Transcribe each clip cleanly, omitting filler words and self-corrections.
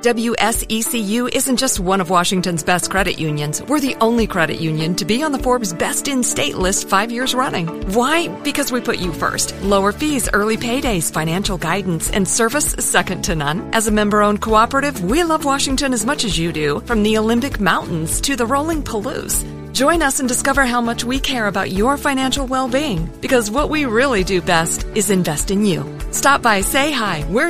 WSECU isn't just one of Washington's best credit unions. We're the only credit union to be on the Forbes Best in State list 5 years running. Why? Because we put you first. Lower fees, early paydays, financial guidance, and service second to none. As a member-owned cooperative, we love Washington as much as you do, from the Olympic Mountains to the rolling Palouse. Join us and discover how much we care about your financial well-being, because what we really do best is invest in you. Stop by, say hi. We're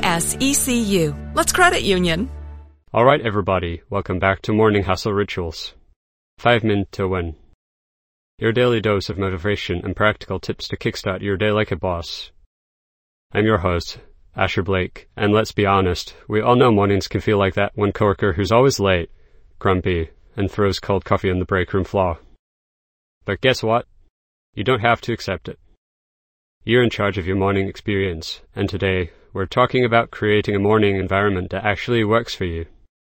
WSECU. Let's credit union. All right, everybody. Welcome back to Morning Hustle Rituals. 5 Min to Win. Your daily dose of motivation and practical tips to kickstart your day like a boss. I'm your host, Asher Blake, and let's be honest, we all know mornings can feel like that one coworker who's always late, grumpy, and throws cold coffee on the break room floor. But guess what? You don't have to accept it. You're in charge of your morning experience, and today we're talking about creating a morning environment that actually works for you.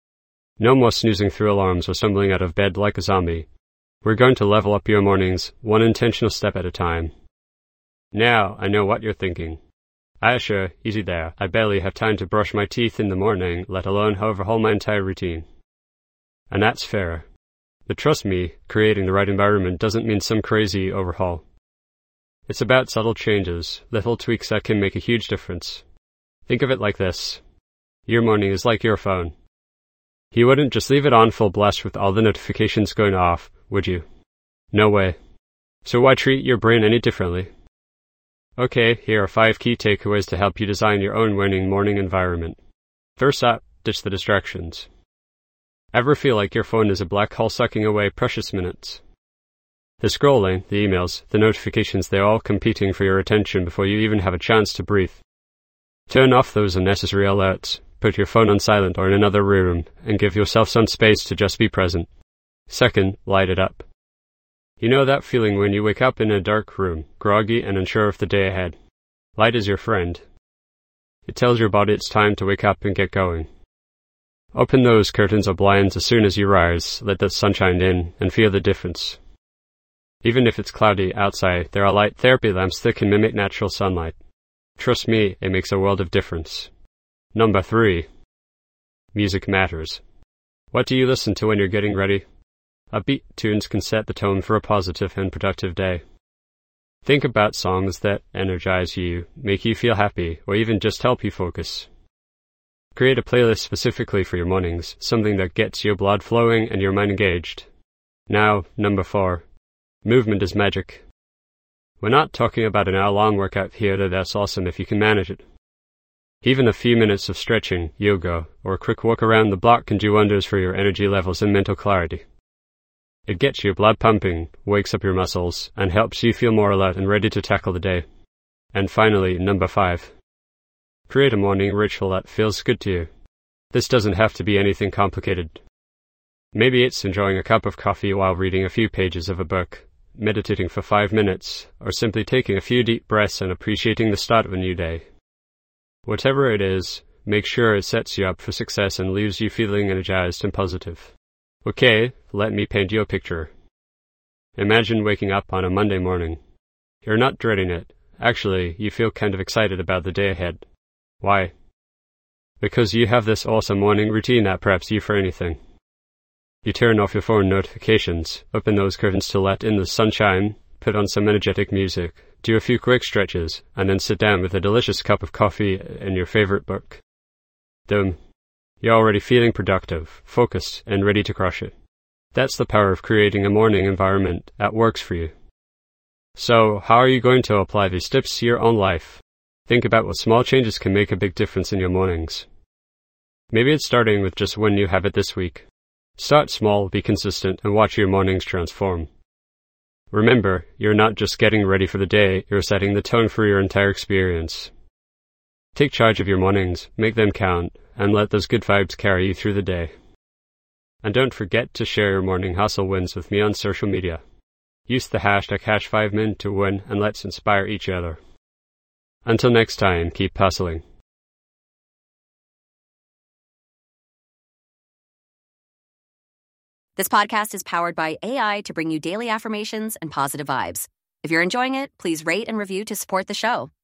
No more snoozing through alarms or stumbling out of bed like a zombie. We're going to level up your mornings one intentional step at a time. Now I know what you're thinking. Asher, easy there. I barely have time to brush my teeth in the morning, let alone overhaul my entire routine. And that's fair. But trust me, creating the right environment doesn't mean some crazy overhaul. It's about subtle changes, little tweaks that can make a huge difference. Think of it like this. Your morning is like your phone. You wouldn't just leave it on full blast with all the notifications going off, would you? No way. So why treat your brain any differently? Okay, here are 5 key takeaways to help you design your own winning morning environment. First up, ditch the distractions. Ever feel like your phone is a black hole sucking away precious minutes? The scrolling, the emails, the notifications, they're all competing for your attention before you even have a chance to breathe. Turn off those unnecessary alerts, put your phone on silent or in another room, and give yourself some space to just be present. Second, light it up. You know that feeling when you wake up in a dark room, groggy and unsure of the day ahead? Light is your friend. It tells your body it's time to wake up and get going. Open those curtains or blinds as soon as you rise, let the sunshine in, and feel the difference. Even if it's cloudy outside, there are light therapy lamps that can mimic natural sunlight. Trust me, it makes a world of difference. Number 3. Music matters. What do you listen to when you're getting ready? Upbeat tunes can set the tone for a positive and productive day. Think about songs that energize you, make you feel happy, or even just help you focus. Create a playlist specifically for your mornings, something that gets your blood flowing and your mind engaged. Now, number 4. Movement is magic. We're not talking about an hour-long workout here that's awesome if you can manage it. Even a few minutes of stretching, yoga, or a quick walk around the block can do wonders for your energy levels and mental clarity. It gets your blood pumping, wakes up your muscles, and helps you feel more alert and ready to tackle the day. And finally, number 5. Create a morning ritual that feels good to you. This doesn't have to be anything complicated. Maybe it's enjoying a cup of coffee while reading a few pages of a book, meditating for 5 minutes, or simply taking a few deep breaths and appreciating the start of a new day. Whatever it is, make sure it sets you up for success and leaves you feeling energized and positive. Okay, let me paint you a picture. Imagine waking up on a Monday morning. You're not dreading it. Actually, you feel kind of excited about the day ahead. Why? Because you have this awesome morning routine that preps you for anything. You turn off your phone notifications, open those curtains to let in the sunshine, put on some energetic music, do a few quick stretches, and then sit down with a delicious cup of coffee and your favorite book. Boom. You're already feeling productive, focused, and ready to crush it. That's the power of creating a morning environment that works for you. So, how are you going to apply these tips to your own life? Think about what small changes can make a big difference in your mornings. Maybe it's starting with just one new habit this week. Start small, be consistent, and watch your mornings transform. Remember, you're not just getting ready for the day, you're setting the tone for your entire experience. Take charge of your mornings, make them count, and let those good vibes carry you through the day. And don't forget to share your morning hustle wins with me on social media. Use the hashtag #5min to win, and let's inspire each other. Until next time, keep hustling. This podcast is powered by AI to bring you daily affirmations and positive vibes. If you're enjoying it, please rate and review to support the show.